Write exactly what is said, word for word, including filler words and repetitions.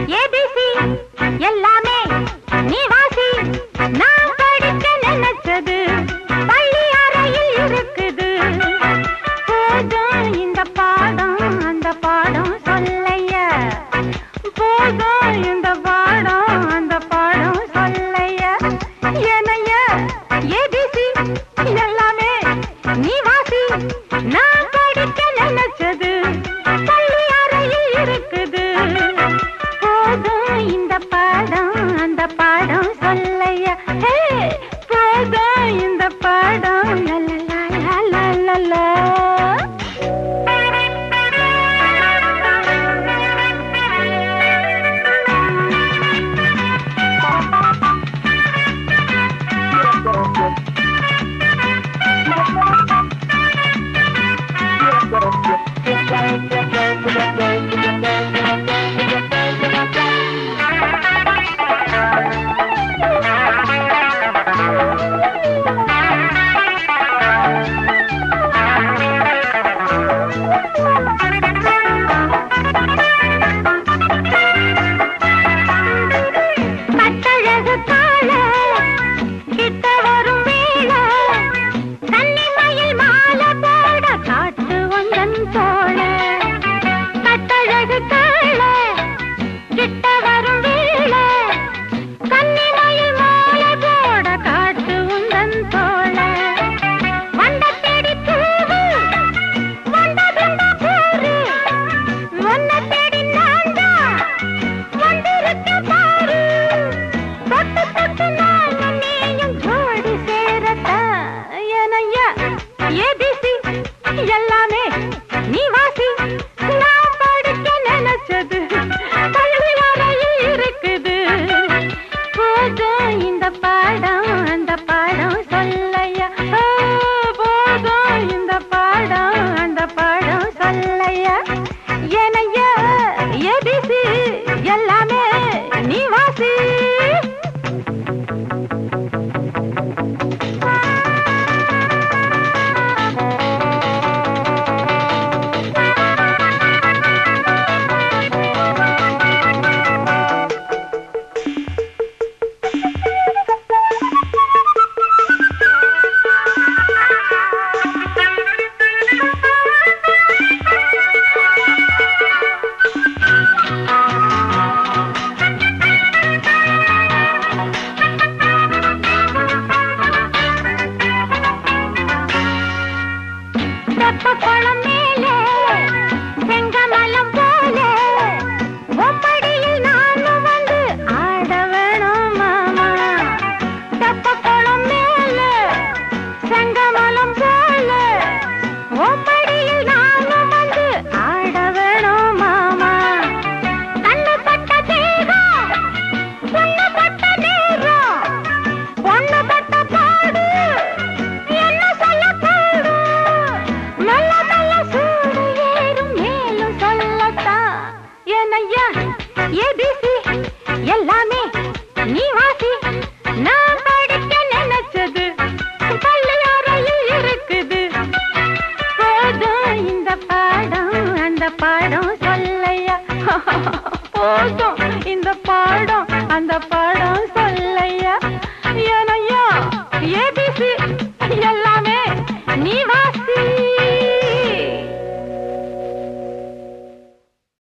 ABC எல்லாமே நீ வாசி. நான் படிக்க நினைச்சது பள்ளி அறையில் இருக்குது. போதும் இந்த பாடம் அந்த பாடம் சொல்லையா. போதும் இந்த பாடம் அந்த பாடம் சொல்லையா. ஏனைய ஏபிசி எல்லாமே நீ வாசி. நான் படிக்க நினைச்சது பள்ளி அறையில் இருக்குது. போதும் இந்த பாடம் அந்த பாடம் சொல்லையா. போதும் இந்த பாடம் லலலா லலலா. ஏபிசி எல்லாமே நீ வாசி. நான் படிக்க நினைச்சது பள்ளி அறையில் இருக்குது. போதும் இந்த பாடம் அந்த பாடம் சொல்லையா. போதும் இந்த பாடம் அந்த பாடம் சொல்லையா. ஏனைய ஏபிசி எல்லாமே நீ வாசி. குளம் மேலே செங்கமலம் போல ஒம்படியில் நானும் வந்து ஆட வேணும் மாமா. தப்ப குளம் மேலே செங்கமலம் போல ஒம்படியில் நானும் வந்து ஆட வேணும் மாமா. கண்ணு பட்ட தேகம் பொண்ணு பட்ட நேரம் பொண்ணு பட்ட பாடு என்ன சொல்ல கூடும். மெல்ல மெல்ல சூடு ஏறும் மேலும் சொல்லத்தான். ஏனையா ஏபிசி எல்லாமே நீ வாசி. நான் படிக்க நினைச்சது பள்ளி அறையில் இருக்குது. போதும் இந்த பாடம் அந்த பாடம் சொல்லையா. போதும் இந்த பாடம் அந்த பாடம்